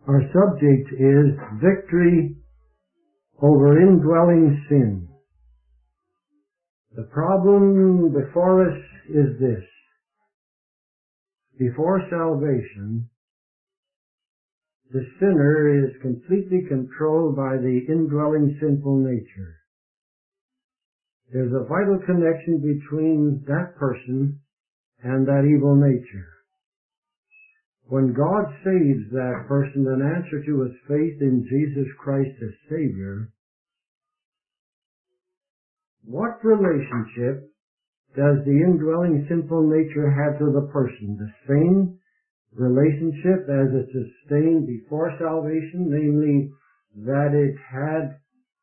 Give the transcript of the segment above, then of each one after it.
Our subject is victory over indwelling sin. The problem before us is this. Before salvation, the sinner is completely controlled by the indwelling sinful nature. There's a vital connection between that person and that evil nature. When God saves that person in answer to his faith in Jesus Christ as Savior, what relationship does the indwelling sinful nature have to the person? The same relationship as it sustained before salvation, namely that it had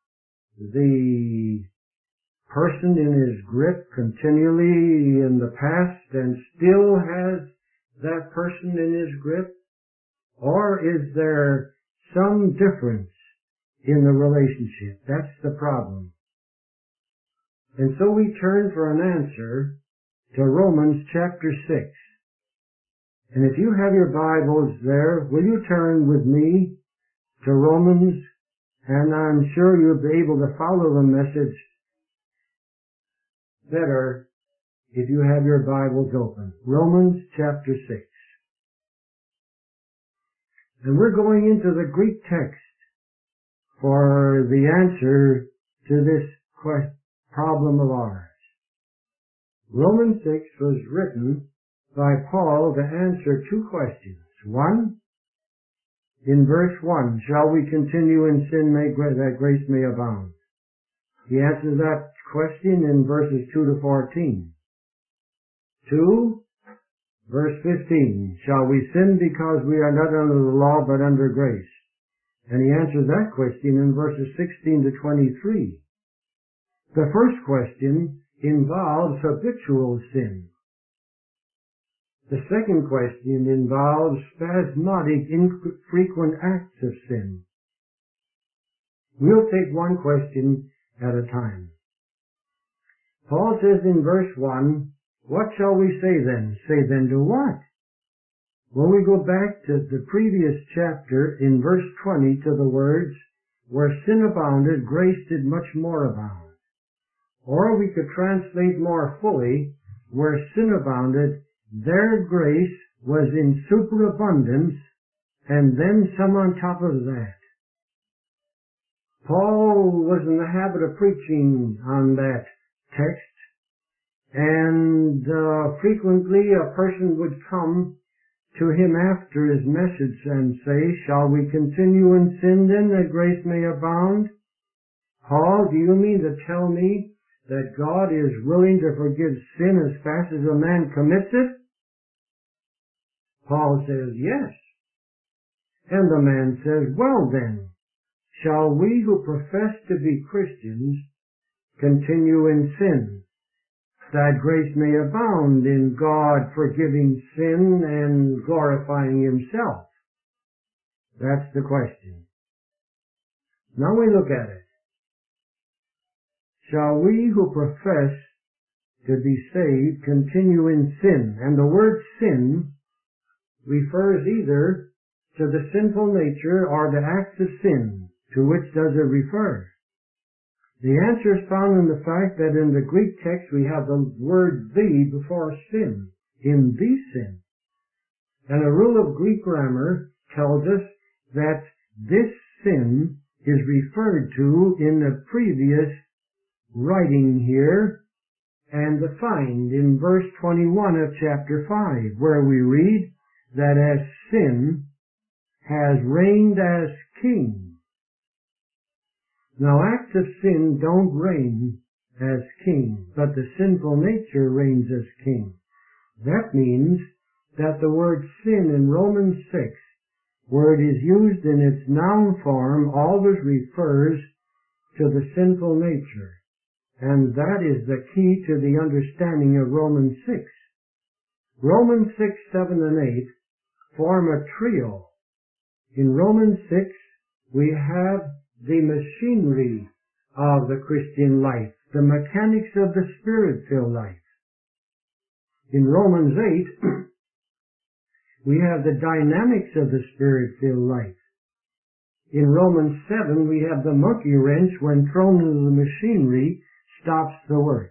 the person in his grip continually in the past and still has that person in his grip? Or is there some difference in the relationship? That's the problem. And so we turn for an answer to Romans chapter 6. And if you have your Bibles there, will you turn with me to Romans? And I'm sure you'll be able to follow the message better if you have your Bibles open. Romans chapter 6. And we're going into the Greek text for the answer to this problem of ours. Romans 6 was written by Paul to answer two questions. One, in verse 1, shall we continue in sin that grace may abound? He answers that question in verses 2 to 14. 2, verse 15, shall we sin because we are not under the law but under grace? And he answers that question in verses 16 to 23. The first question involves habitual sin. The second question involves spasmodic, infrequent acts of sin. We'll take one question at a time. Paul says in verse 1, what shall we say then? Say then to what? When we go back to the previous chapter in verse 20 to the words, where sin abounded, grace did much more abound. Or we could translate more fully, where sin abounded, their grace was in superabundance, and then some on top of that. Paul was in the habit of preaching on that text, and frequently a person would come to him after his message and say, shall we continue in sin then that grace may abound? Paul, do you mean to tell me that God is willing to forgive sin as fast as a man commits it? Paul says, yes. And the man says, well then, shall we who profess to be Christians continue in sin, that grace may abound in God forgiving sin and glorifying himself? That's the question. Now we look at it. Shall we who profess to be saved continue in sin? And the word sin refers either to the sinful nature or the acts of sin. To which does it refer? The answer is found in the fact that in the Greek text we have the word "the" before sin, in the sin. And a rule of Greek grammar tells us that this sin is referred to in the previous writing here and defined in verse 21 of chapter 5, where we read that as sin has reigned as king. Now, acts of sin don't reign as king, but the sinful nature reigns as king. That means that the word sin in Romans 6, where it is used in its noun form, always refers to the sinful nature. And that is the key to the understanding of Romans 6. Romans 6, 7, and 8 form a trio. In Romans 6, we have the machinery of the Christian life, the mechanics of the Spirit-filled life. In Romans 8, we have the dynamics of the Spirit-filled life, In Romans 7, we have the monkey wrench, when thrown into the machinery, stops the works.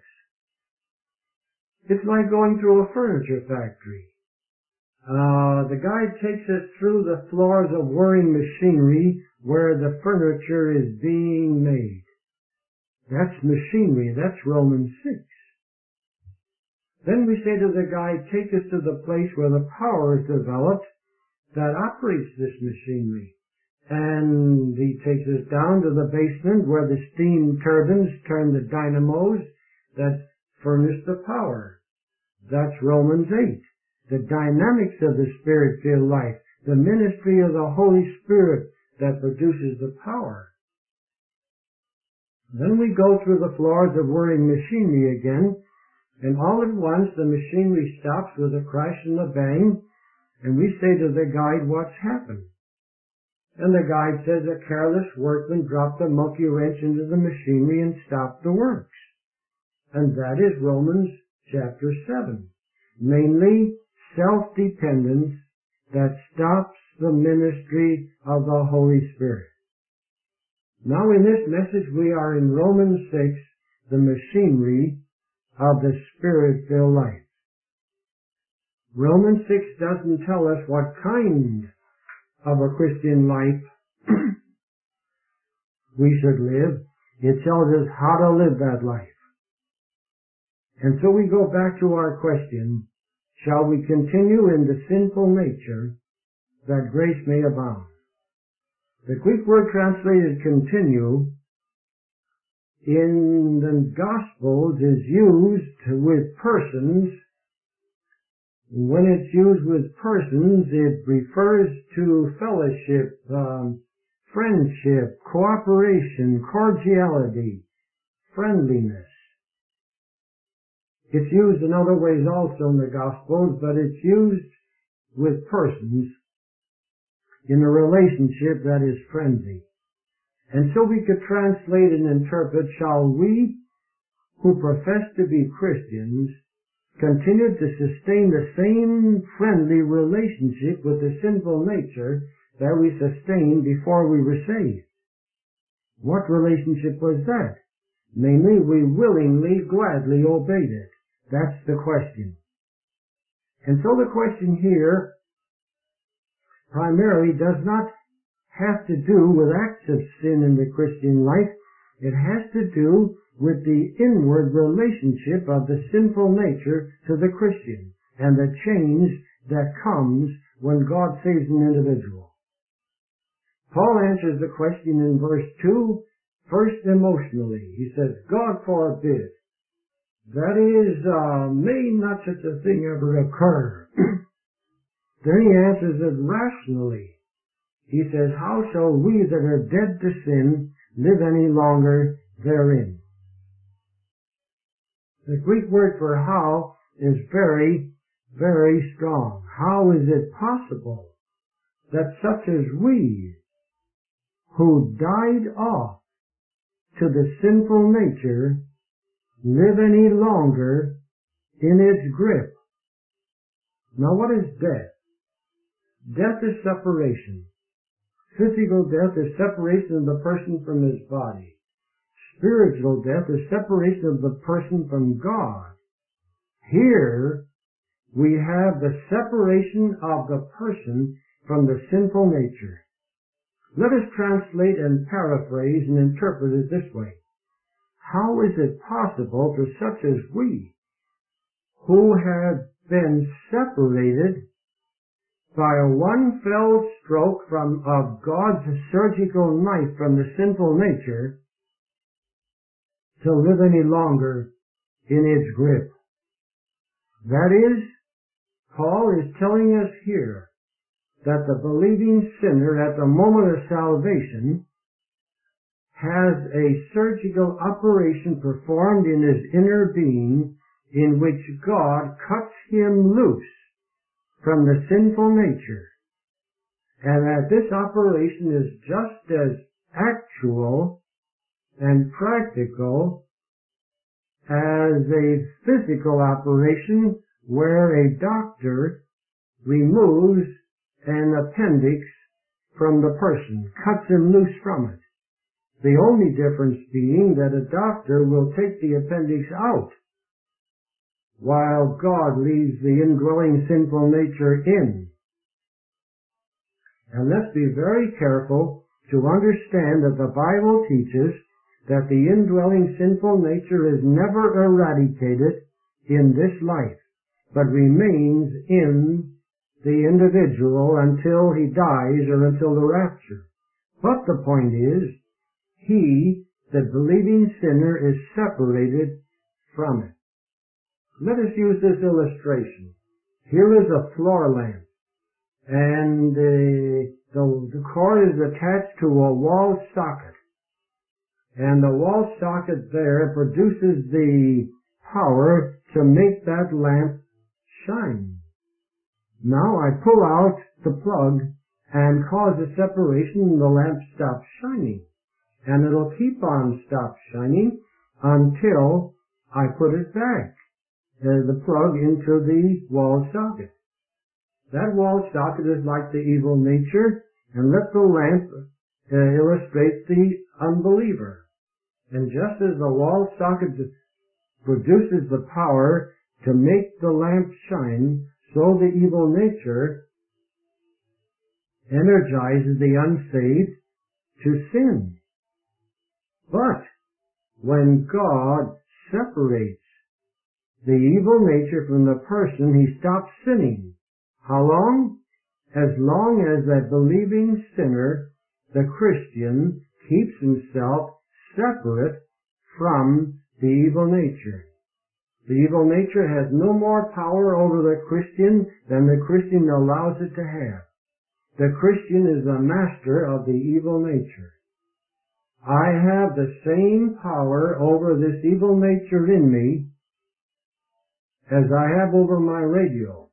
It's like going through a furniture factory. The guide takes us through the floors of whirring machinery where the furniture is being made. That's machinery. That's Romans 6. Then we say to the guide, take us to the place where the power is developed that operates this machinery. And he takes us down to the basement where the steam turbines turn the dynamos that furnish the power. That's Romans 8. The dynamics of the Spirit-filled life, the ministry of the Holy Spirit that produces the power. Then we go through the floors of whirring machinery again, and all at once the machinery stops with a crash and a bang, and we say to the guide, what's happened? And the guide says a careless workman dropped a monkey wrench into the machinery and stopped the works. And that is Romans chapter 7. Mainly self-dependence that stops the ministry of the Holy Spirit. Now in this message we are in Romans 6, the machinery of the Spirit-filled life. Romans 6 doesn't tell us what kind of a Christian life we should live. It tells us how to live that life. And so we go back to our question, shall we continue in the sinful nature that grace may abound? The Greek word translated continue in the Gospels is used with persons. When it's used with persons, it refers to fellowship, friendship, cooperation, cordiality, friendliness. It's used in other ways also in the Gospels, but it's used with persons in a relationship that is friendly. And so we could translate and interpret, shall we who profess to be Christians continue to sustain the same friendly relationship with the sinful nature that we sustained before we were saved? What relationship was that? Namely, we willingly, gladly obeyed it. That's the question. And so the question here primarily does not have to do with acts of sin in the Christian life. It has to do with the inward relationship of the sinful nature to the Christian and the change that comes when God saves an individual. Paul answers the question in verse 2, first emotionally. He says, God forbid. That is, may not such a thing ever occur. Then he answers it rationally. He says, how shall we that are dead to sin live any longer therein? The Greek word for how is very, very strong. How is it possible that such as we, who died off to the sinful nature, live any longer in its grip? Now what is death? Death is separation. Physical death is separation of the person from his body. Spiritual death is separation of the person from God. Here we have the separation of the person from the sinful nature. Let us translate and paraphrase and interpret it this way. How is it possible for such as we, who have been separated by a one fell stroke of God's surgical knife from the sinful nature, to live any longer in its grip? That is, Paul is telling us here that the believing sinner at the moment of salvation has a surgical operation performed in his inner being in which God cuts him loose from the sinful nature, and that this operation is just as actual and practical as a physical operation where a doctor removes an appendix from the person, cuts him loose from it. The only difference being that a doctor will take the appendix out, while God leaves the indwelling sinful nature in. And let's be very careful to understand that the Bible teaches that the indwelling sinful nature is never eradicated in this life, but remains in the individual until he dies or until the rapture. But the point is, he, the believing sinner, is separated from it. Let us use this illustration. Here is a floor lamp, and the cord is attached to a wall socket. And the wall socket there produces the power to make that lamp shine. Now I pull out the plug and cause a separation, and the lamp stops shining. And it'll keep on stop shining until I put it back, the plug into the wall socket. That wall socket is like the evil nature, and let the lamp illustrate the unbeliever. And just as the wall socket produces the power to make the lamp shine, so the evil nature energizes the unsaved to sin. But when God separates the evil nature from the person, he stops sinning. How long? As long as that believing sinner, the Christian, keeps himself separate from the evil nature. The evil nature has no more power over the Christian than the Christian allows it to have. The Christian is the master of the evil nature. I have the same power over this evil nature in me as I have over my radio.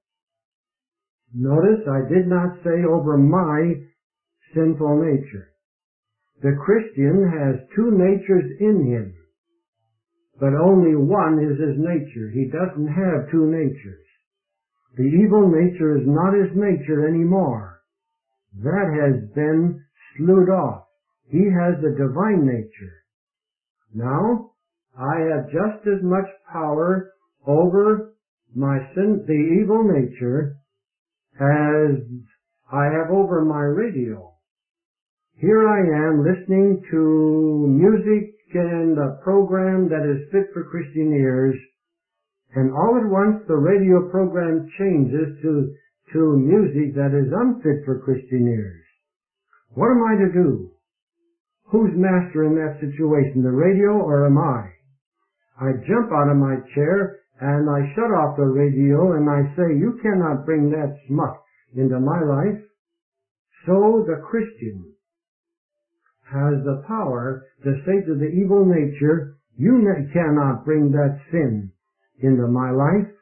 Notice I did not say over my sinful nature. The Christian has two natures in him, but only one is his nature. He doesn't have two natures. The evil nature is not his nature anymore. That has been sloughed off. He has the divine nature. Now, I have just as much power over the evil nature as I have over my radio. Here I am listening to music and a program that is fit for Christian ears, and all at once the radio program changes to music that is unfit for Christian ears. What am I to do? Who's master in that situation, the radio or am I? I jump out of my chair and I shut off the radio and I say, you cannot bring that smut into my life. So the Christian has the power to say to the evil nature, you cannot bring that sin into my life.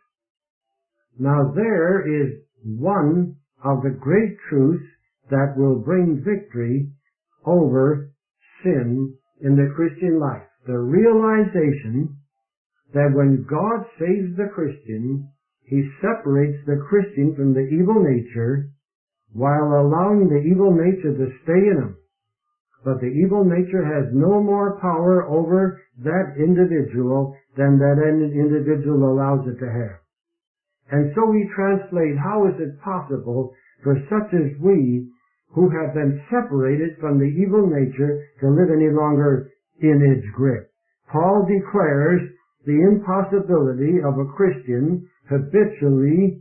Now there is one of the great truths that will bring victory over sin in the Christian life. The realization that when God saves the Christian, he separates the Christian from the evil nature while allowing the evil nature to stay in him. But the evil nature has no more power over that individual than that individual allows it to have. And so we translate, how is it possible for such as we, who have been separated from the evil nature, to live any longer in its grip? Paul declares the impossibility of a Christian habitually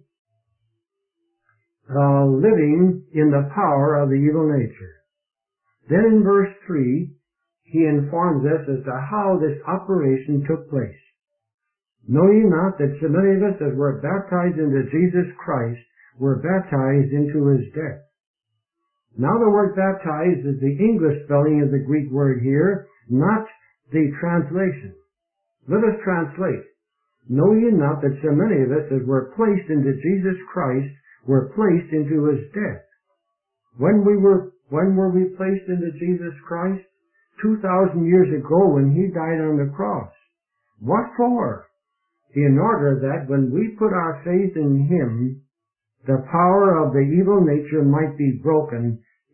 living in the power of the evil nature. Then in verse 3, he informs us as to how this operation took place. Know ye not that so many of us as were baptized into Jesus Christ were baptized into his death? Now the word baptized is the English spelling of the Greek word here, not the translation. Let us translate. Know ye not that so many of us as were placed into Jesus Christ were placed into his death? When were we placed into Jesus Christ? 2,000 years ago when he died on the cross. What for? In order that when we put our faith in him, the power of the evil nature might be broken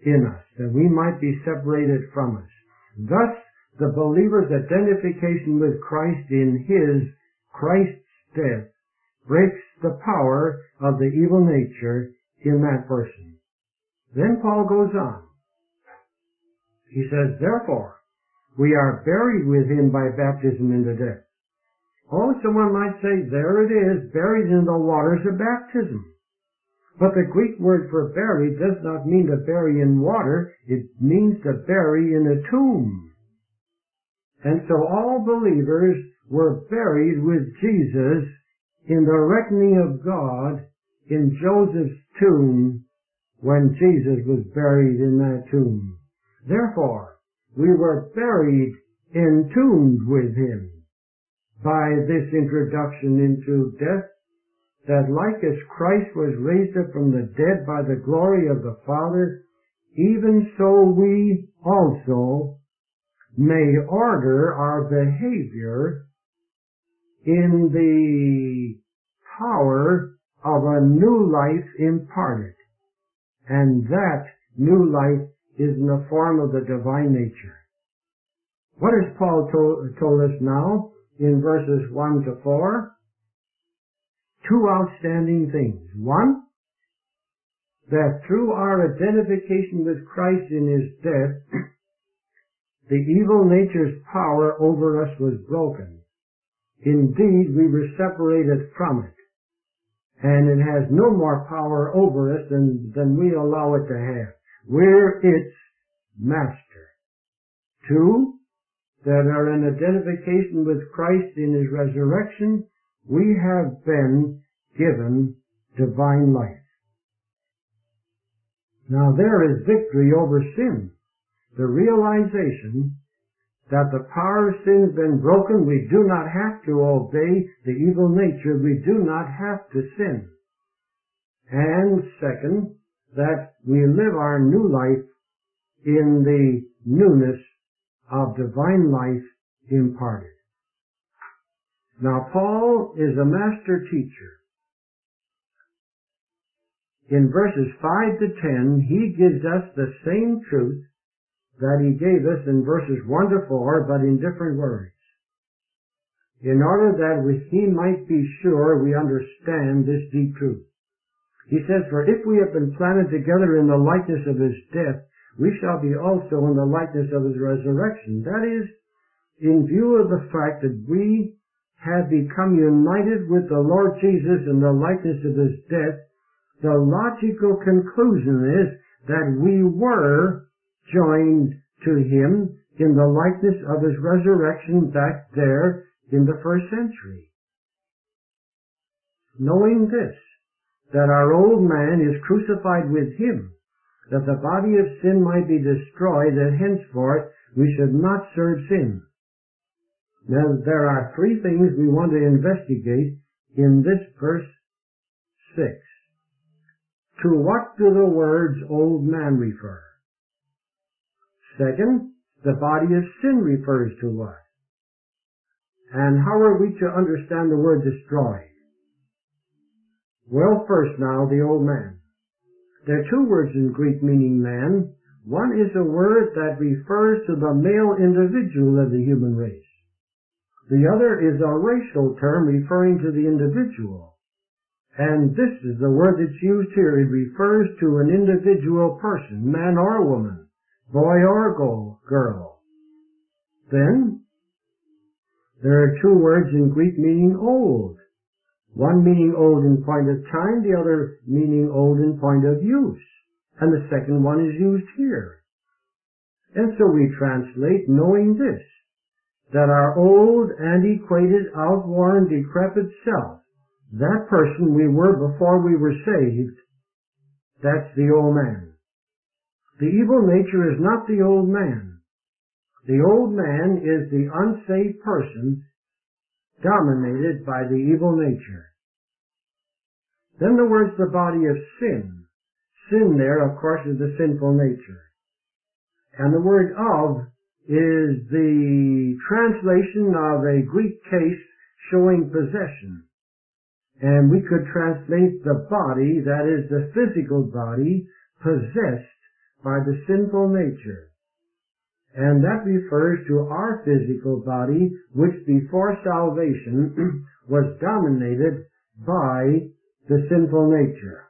in us, that we might be separated from us. Thus, the believer's identification with Christ in Christ's death breaks the power of the evil nature in that person. Then Paul goes on. He says, therefore, we are buried with him by baptism into death. Oh, someone might say, there it is, buried in the waters of baptism. But the Greek word for bury does not mean to bury in water, it means to bury in a tomb. And so all believers were buried with Jesus in the reckoning of God in Joseph's tomb when Jesus was buried in that tomb. Therefore, we were buried, entombed with him by this introduction into death, that like as Christ was raised up from the dead by the glory of the Father, even so we also may order our behavior in the power of a new life imparted. And that new life is in the form of the divine nature. What has Paul told us now in verses 1 to 4? Two outstanding things. One, that through our identification with Christ in his death, the evil nature's power over us was broken. Indeed, we were separated from it. And it has no more power over us than we allow it to have. We're its master. Two, that are in identification with Christ in his resurrection, we have been given divine life. Now there is victory over sin. The realization that the power of sin has been broken, we do not have to obey the evil nature, we do not have to sin. And second, that we live our new life in the newness of divine life imparted. Now Paul is a master teacher. In verses 5 to 10, he gives us the same truth that he gave us in verses 1 to 4, but in different words, in order that he might be sure we understand this deep truth. He says, for if we have been planted together in the likeness of his death, we shall be also in the likeness of his resurrection. That is, in view of the fact that we have become united with the Lord Jesus in the likeness of his death, the logical conclusion is that we were joined to him in the likeness of his resurrection back there in the first century. Knowing this, that our old man is crucified with him, that the body of sin might be destroyed, that henceforth we should not serve sin. Now, there are three things we want to investigate in this verse 6. To what do the words old man refer? Second, the body of sin refers to what? And how are we to understand the word destroyed? Well, first now, the old man. There are two words in Greek meaning man. One is a word that refers to the male individual of the human race. The other is a racial term referring to the individual. And this is the word that's used here. It refers to an individual person, man or woman, boy or girl. Then, there are two words in Greek meaning old. One meaning old in point of time, the other meaning old in point of use. And the second one is used here. And so we translate knowing this, that our old, antiquated, outworn, decrepit self, that person we were before we were saved, that's the old man. The evil nature is not the old man. The old man is the unsaved person dominated by the evil nature. Then the words the body of sin. Sin there, of course, is the sinful nature. And the word of is the translation of a Greek case showing possession. And we could translate the body, that is the physical body, possessed by the sinful nature. And that refers to our physical body, which before salvation was dominated by the sinful nature.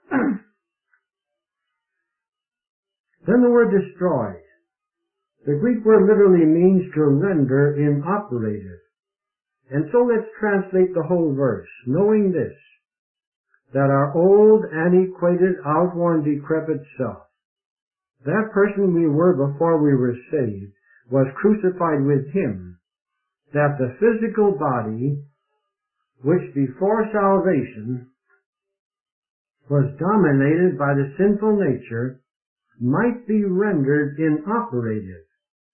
Then the word destroyed. The Greek word literally means to render inoperative. And so let's translate the whole verse, knowing this, that our old, antiquated, outworn, decrepit self, that person we were before we were saved, was crucified with him, that the physical body, which before salvation was dominated by the sinful nature, might be rendered inoperative,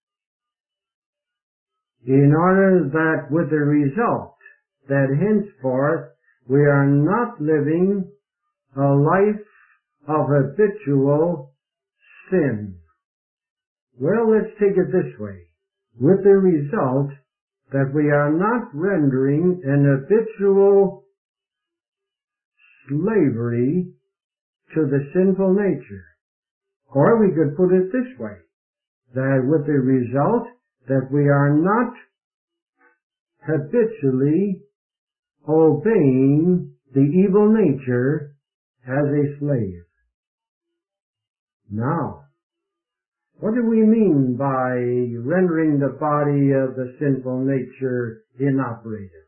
in order that with the result that henceforth we are not living a life of habitual sin. Well, let's take it this way. With the result that we are not rendering an habitual slavery to the sinful nature. Or we could put it this way, that with the result that we are not habitually obeying the evil nature as a slave. Now, what do we mean by rendering the body of the sinful nature inoperative?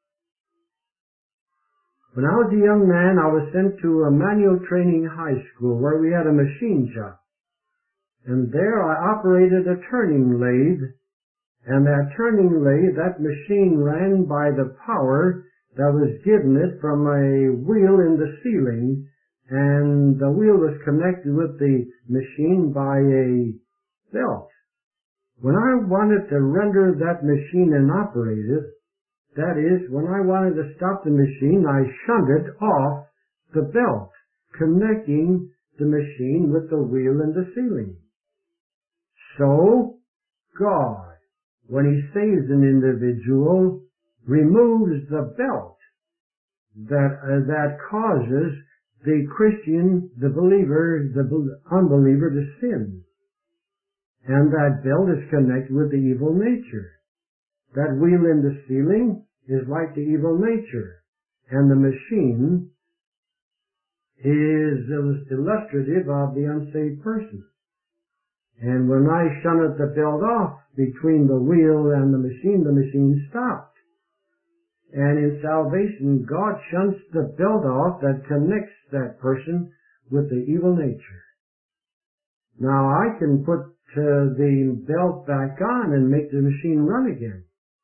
When I was a young man, I was sent to a manual training high school where we had a machine shop. And there I operated a turning lathe, and that turning lathe, that machine ran by the power that was given it from a wheel in the ceiling, and the wheel was connected with the machine by a belt. When I wanted to render that machine inoperative, that is, when I wanted to stop the machine, I shunted off the belt, connecting the machine with the wheel in the ceiling. So, God, when He saves an individual, removes the belt that causes the Christian, the believer, the unbeliever to sin. And that belt is connected with the evil nature. That wheel in the ceiling is like the evil nature. And the machine is illustrative of the unsaved person. And when I shunted the belt off between the wheel and the machine stopped. And in salvation, God shunts the belt off that connects that person with the evil nature. Now I can put the belt back on and make the machine run again.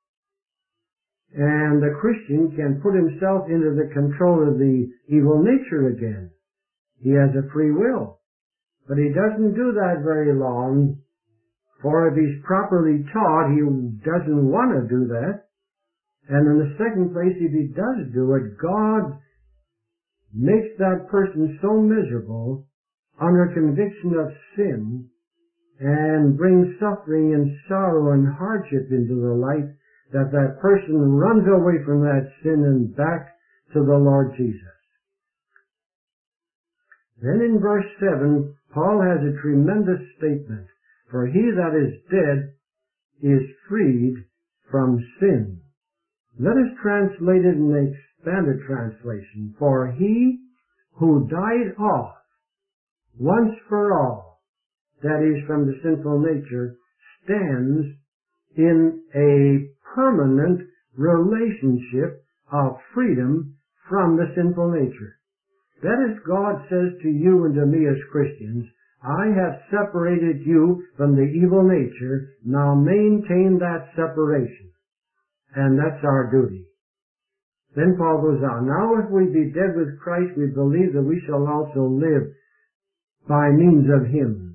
And the Christian can put himself into the control of the evil nature again. He has a free will. But he doesn't do that very long, for if he's properly taught, he doesn't want to do that. And in the second place, if he does do it, God makes that person so miserable under conviction of sin and brings suffering and sorrow and hardship into the life that that person runs away from that sin and back to the Lord Jesus. Then in verse 7, Paul has a tremendous statement. For he that is dead is freed from sin. Let us translate it in an expanded translation. For he who died off once for all, that is from the sinful nature, stands in a permanent relationship of freedom from the sinful nature. That is, God says to you and to me as Christians, I have separated you from the evil nature, now maintain that separation. And that's our duty. Then Paul goes on, now if we be dead with Christ, we believe that we shall also live by means of Him.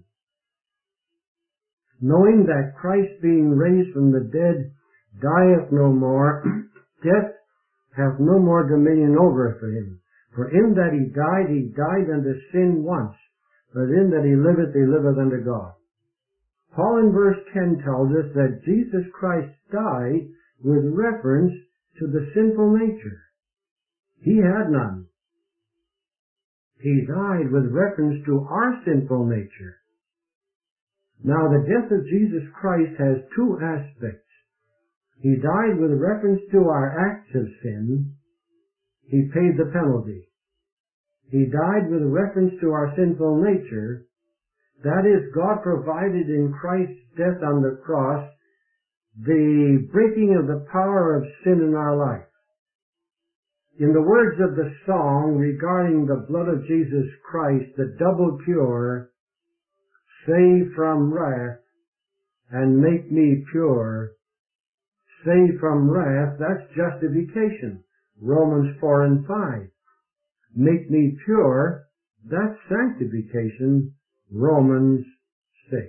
Knowing that Christ being raised from the dead dieth no more, death hath no more dominion over for Him. For in that he died unto sin once, but in that he liveth unto God. Paul in verse 10 tells us that Jesus Christ died with reference to the sinful nature. He had none. He died with reference to our sinful nature. Now, the death of Jesus Christ has two aspects. He died with reference to our acts of sin. He paid the penalty. He died with reference to our sinful nature. That is, God provided in Christ's death on the cross the breaking of the power of sin in our life. In the words of the song regarding the blood of Jesus Christ, the double cure, save from wrath and make me pure. Save from wrath, that's justification. Romans 4 and 5. Make me pure, that's sanctification. Romans 6.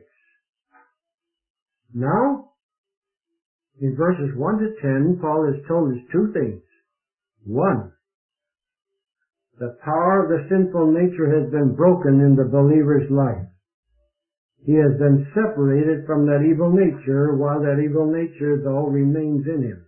Now, in verses 1 to 10, Paul has told us two things. One, the power of the sinful nature has been broken in the believer's life. He has been separated from that evil nature, while that evil nature, though, remains in him.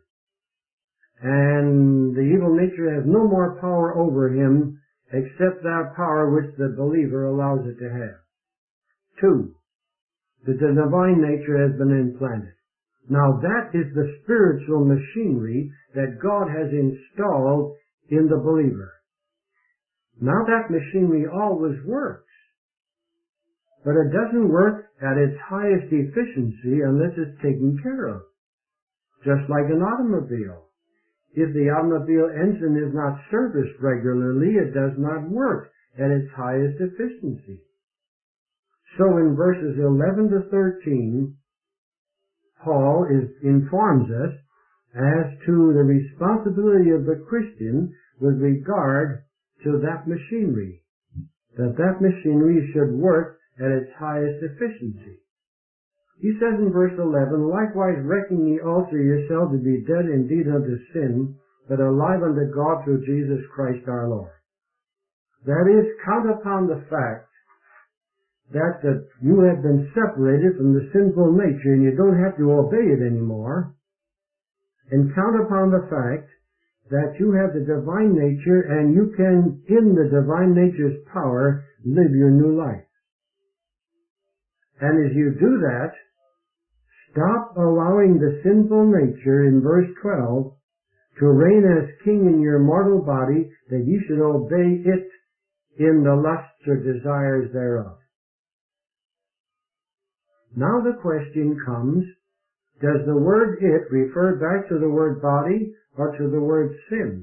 And the evil nature has no more power over him except that power which the believer allows it to have. Two, the divine nature has been implanted. Now that is the spiritual machinery that God has installed in the believer. Now that machinery always works. But it doesn't work at its highest efficiency unless it's taken care of. Just like an automobile. If the automobile engine is not serviced regularly, it does not work at its highest efficiency. So in verses 11 to 13, Paul informs us as to the responsibility of the Christian with regard to that machinery. That machinery should work at its highest efficiency. He says in verse 11, likewise reckon ye also yourselves to be dead indeed unto sin, but alive unto God through Jesus Christ our Lord. That is, count upon the fact that you have been separated from the sinful nature and you don't have to obey it anymore, and count upon the fact that you have the divine nature and you can, in the divine nature's power, live your new life. And as you do that, stop allowing the sinful nature in verse 12 to reign as king in your mortal body, that you should obey it in the lusts or desires thereof. Now the question comes, does the word it refer back to the word body or to the word sin?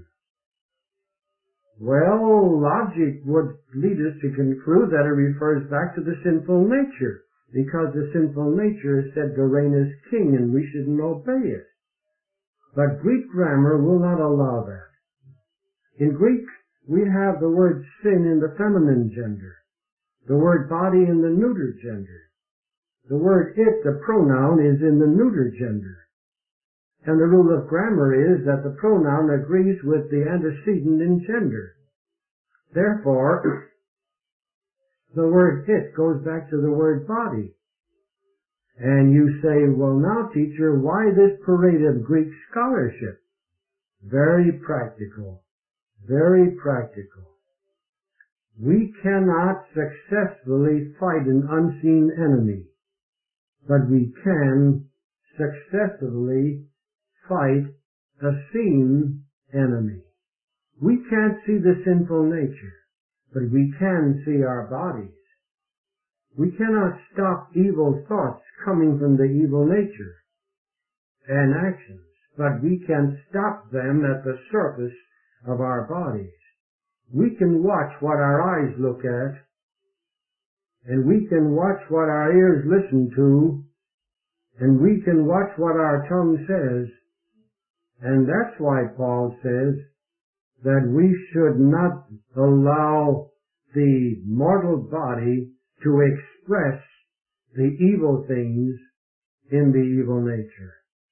Well, logic would lead us to conclude that it refers back to the sinful nature, because the sinful nature is said to reign as king and we shouldn't obey it. But Greek grammar will not allow that. In Greek, we have the word sin in the feminine gender, the word body in the neuter gender. The word it, the pronoun, is in the neuter gender. And the rule of grammar is that the pronoun agrees with the antecedent in gender. Therefore, the word it goes back to the word body. And you say, well now teacher, why this parade of Greek scholarship? Very practical. Very practical. We cannot successfully fight an unseen enemy, but we can successfully fight a seen enemy. We can't see the sinful nature, but we can see our bodies. We cannot stop evil thoughts coming from the evil nature and actions, but we can stop them at the surface of our bodies. We can watch what our eyes look at, and we can watch what our ears listen to, and we can watch what our tongue says, and that's why Paul says that we should not allow the mortal body to express the evil things in the evil nature.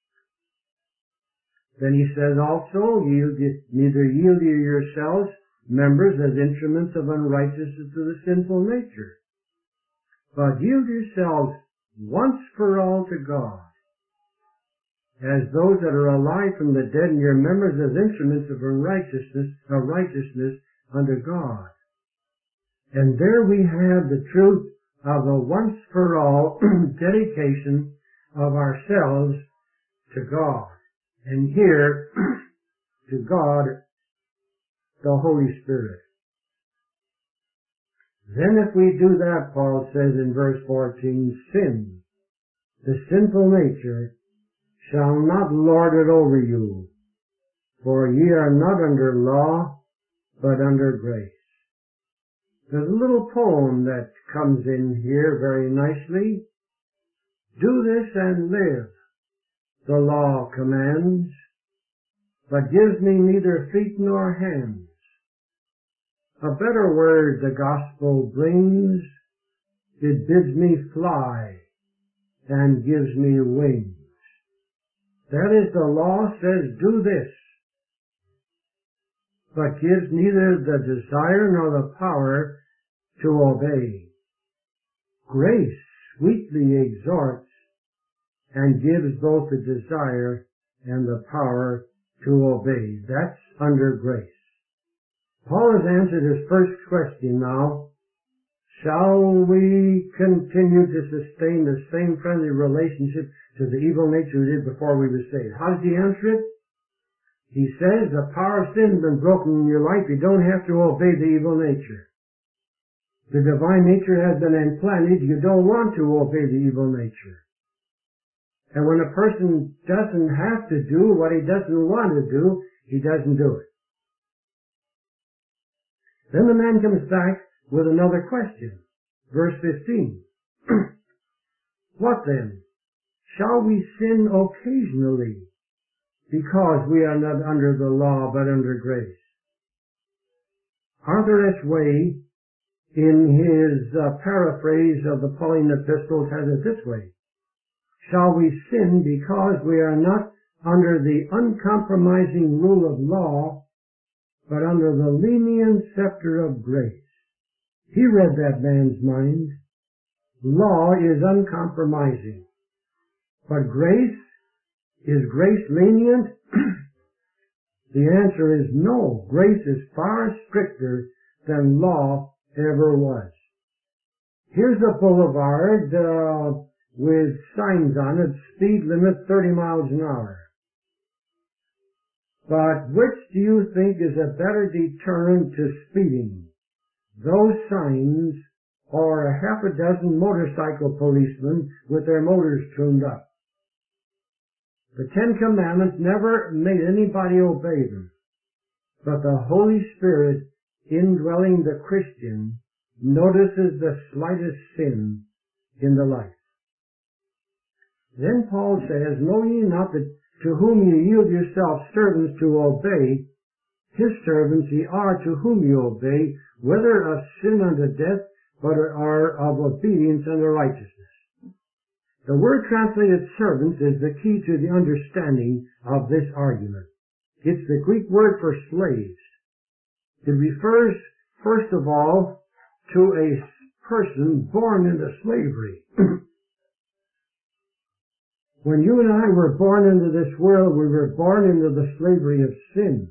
Then he says also, neither yield ye yourselves members as instruments of unrighteousness to the sinful nature, but yield yourselves once for all to God, as those that are alive from the dead, and your members as instruments of righteousness unto God. And there we have the truth of the once-for-all dedication of ourselves to God. And here, to God, the Holy Spirit. Then if we do that, Paul says in verse 14, sin, the sinful nature, shall not lord it over you, for ye are not under law, but under grace. There's a little poem that comes in here very nicely. Do this and live, the law commands, but gives me neither feet nor hands. A better word the gospel brings, it bids me fly and gives me wings. That is, the law says, do this, but gives neither the desire nor the power to obey. Grace sweetly exhorts and gives both the desire and the power to obey. That's under grace. Paul has answered his first question now. Shall we continue to sustain the same friendly relationship to the evil nature we did before we were saved? How does he answer it? He says the power of sin has been broken in your life. You don't have to obey the evil nature. The divine nature has been implanted. You don't want to obey the evil nature. And when a person doesn't have to do what he doesn't want to do, he doesn't do it. Then the man comes back with another question. Verse 15. What then? Shall we sin occasionally because we are not under the law but under grace? Arthur S. Way, in his paraphrase of the Pauline epistles, has it this way. Shall we sin because we are not under the uncompromising rule of law but under the lenient scepter of grace? He read that man's mind. Law is uncompromising. But grace, is grace lenient? The answer is no. Grace is far stricter than law ever was. Here's a boulevard with signs on it, speed limit 30 miles an hour. But which do you think is a better deterrent to speeding? Those signs or a half a dozen motorcycle policemen with their motors tuned up? The Ten Commandments never made anybody obey them. But the Holy Spirit, indwelling the Christian, notices the slightest sin in the life. Then Paul says, know ye not that to whom ye yield yourselves servants to obey, his servants ye are to whom ye obey, whether of sin unto death, but are of obedience unto righteousness. The word translated servants is the key to the understanding of this argument. It's the Greek word for slaves. It refers, first of all, to a person born into slavery. When you and I were born into this world, we were born into the slavery of sin.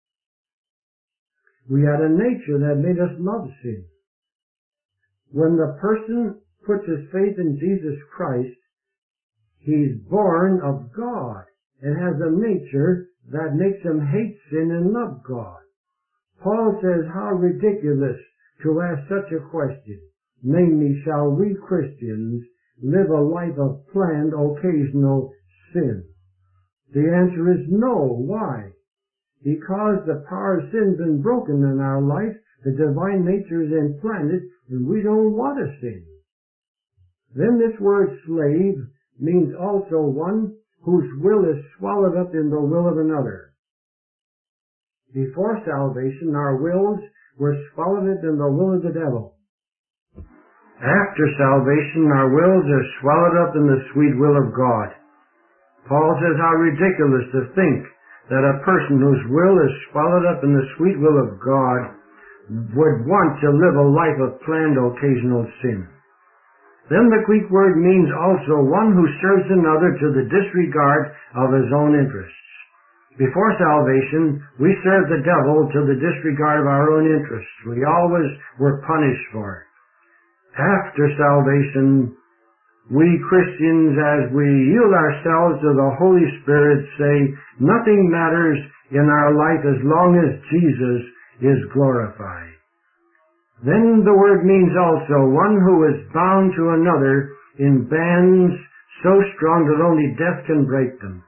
We had a nature that made us love sin. When the person puts his faith in Jesus Christ, he's born of God and has a nature that makes him hate sin and love God. Paul says, how ridiculous to ask such a question. Namely, shall we Christians live a life of planned occasional sin? The answer is no. Why? Because the power of sin has been broken in our life, the divine nature is implanted, and we don't want to sin. Then this word slave means also one whose will is swallowed up in the will of another. Before salvation, our wills were swallowed up in the will of the devil. After salvation, our wills are swallowed up in the sweet will of God. Paul says how ridiculous to think that a person whose will is swallowed up in the sweet will of God would want to live a life of planned occasional sin. Then the Greek word means also one who serves another to the disregard of his own interests. Before salvation, we served the devil to the disregard of our own interests. We always were punished for it. After salvation, we Christians, as we yield ourselves to the Holy Spirit, say, nothing matters in our life as long as Jesus is glorified. Then the word means also one who is bound to another in bands so strong that only death can break them.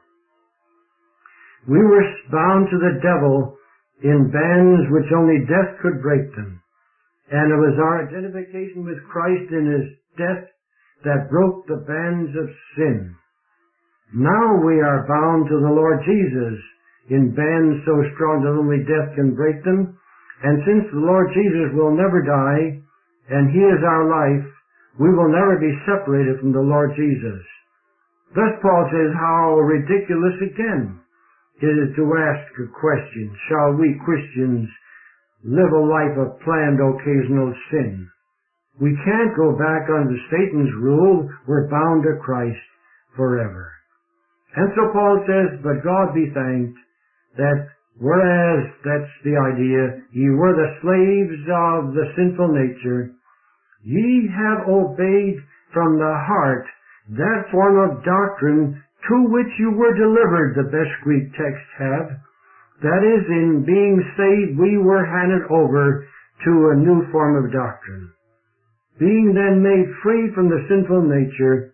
We were bound to the devil in bands which only death could break them. And it was our identification with Christ in His death that broke the bands of sin. Now we are bound to the Lord Jesus in bands so strong that only death can break them. And since the Lord Jesus will never die, and He is our life, we will never be separated from the Lord Jesus. Thus Paul says, how ridiculous again it is to ask a question, shall we Christians live a life of planned occasional sin? We can't go back under Satan's rule. We're bound to Christ forever. And so Paul says, but God be thanked that whereas, that's the idea, ye were the slaves of the sinful nature, ye have obeyed from the heart that form of doctrine to which you were delivered, the best Greek texts have. That is, in being saved, we were handed over to a new form of doctrine. Being then made free from the sinful nature,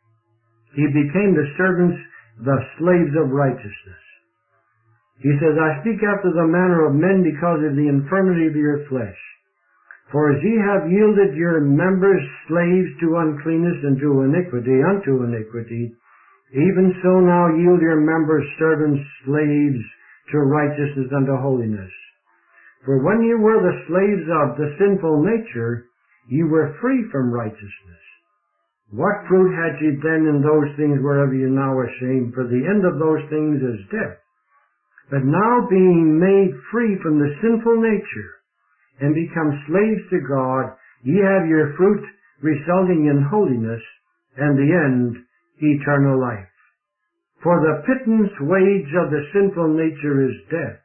he became the servants, the slaves of righteousness. He says, I speak after the manner of men because of the infirmity of your flesh. For as ye have yielded your members slaves to uncleanness and to iniquity, unto iniquity, even so now yield your members servants, slaves, to righteousness unto holiness. For when ye were the slaves of the sinful nature, ye were free from righteousness. What fruit had ye then in those things whereof ye are now ashamed? For the end of those things is death. But now being made free from the sinful nature and become slaves to God, ye have your fruit resulting in holiness, and the end, eternal life. For the pittance wage of the sinful nature is death,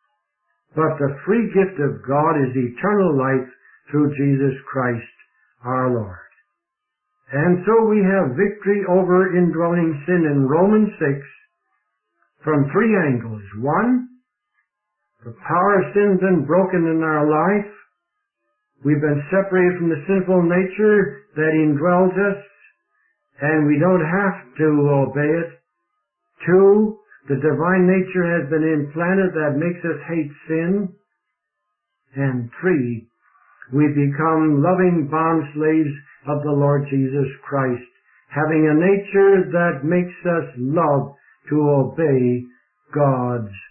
but the free gift of God is eternal life through Jesus Christ our Lord. And so we have victory over indwelling sin in Romans 6, from three angles. One, the power of sin has been broken in our life. We've been separated from the sinful nature that indwells us, and we don't have to obey it. Two, the divine nature has been implanted that makes us hate sin. And three, we become loving bond slaves of the Lord Jesus Christ, having a nature that makes us love to obey God's